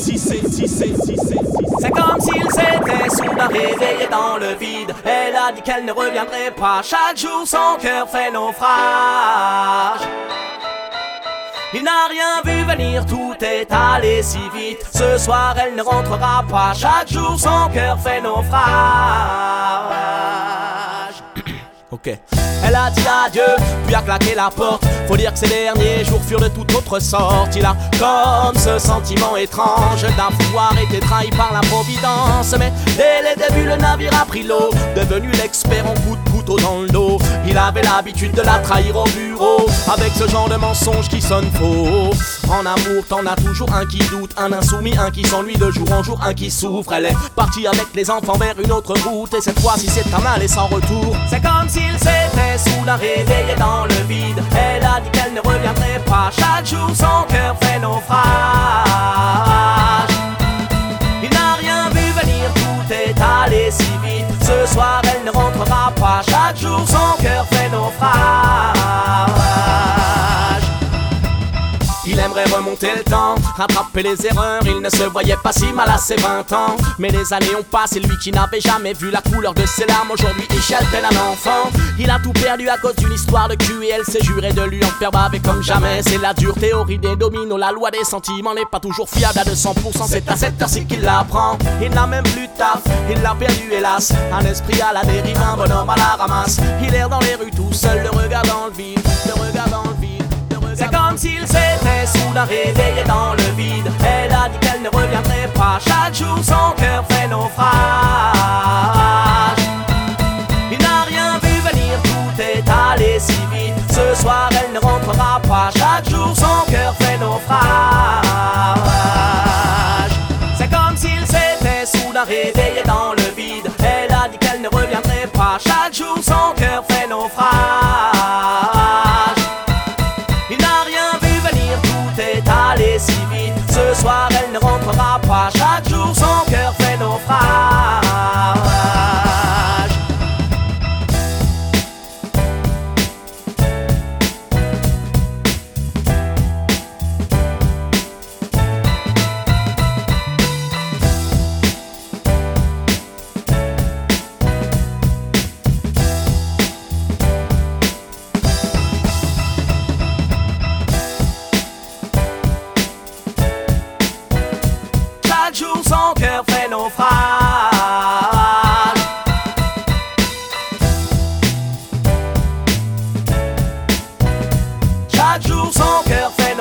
C'est comme s'il s'était soudain réveillé dans le vide. Elle a dit qu'elle ne reviendrait pas. Chaque jour son cœur fait naufrage. Il n'a rien vu venir, tout est allé si vite. Ce soir elle ne rentrera pas. Chaque jour son cœur fait naufrage. Ok. Elle a dit adieu, puis a claqué la porte. Faut dire que ces derniers jours furent de toute autre sorte. Il a comme ce sentiment étrange d'avoir été trahi par la providence. Mais dès les débuts le navire a pris l'eau, devenu l'expert en coups de couteau dans le dos. Il avait l'habitude de la trahir au bureau, avec ce genre de mensonge qui sonne faux. En amour t'en as toujours un qui doute, un insoumis, un qui s'ennuie de jour en jour, un qui souffre. Elle est partie avec les enfants vers une autre route, et cette fois-ci c'est un aller sans retour. C'est comme s'il s'était soudain réveillé dans le vide. Elle a dit qu'elle ne reviendrait pas. Chaque jour son cœur fait naufrage. Il n'a rien vu venir, tout est allé si vite. Ce soir elle ne rentrera pas. Chaque jour son cœur fait naufrage. Il aimerait remonter le temps, rattraper les erreurs. Il ne se voyait pas si mal à ses 20 ans. Mais les années ont passé, lui qui n'avait jamais vu la couleur de ses larmes, aujourd'hui échelle tel un enfant. Il a tout perdu à cause d'une histoire de cul, et elle s'est jurée de lui en faire baver comme jamais. C'est la dure théorie des dominos, la loi des sentiments n'est pas toujours fiable à 200%. C'est à cette heure-ci qu'il l'apprend. Il n'a même plus de taf, il l'a perdu hélas. Un esprit à la dérive, un bonhomme à la ramasse. Il erre dans les rues tout seul, le regard dans le vide, le regard dans le vide. C'est comme s'il s'était soudain réveillé dans le vide. Elle a dit qu'elle ne reviendrait pas. Chaque jour son cœur fait naufrage. Il n'a rien vu venir, tout est allé si vite. Ce soir elle ne rentrera pas. Chaque jour son cœur fait naufrage. C'est comme s'il s'était soudain réveillé dans le vide. Elle a dit qu'elle ne reviendrait pas. Chaque jour son cœur fait naufrage. Allez si vite, ce soir elle ne rentrera pas. Chaque jour son cœur fait naufrage. Chaque jour son cœur fait naufrage. Chaque jour son cœur fait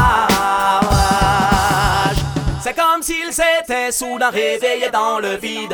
naufrage. C'est comme s'il s'était soudain réveillé dans le vide.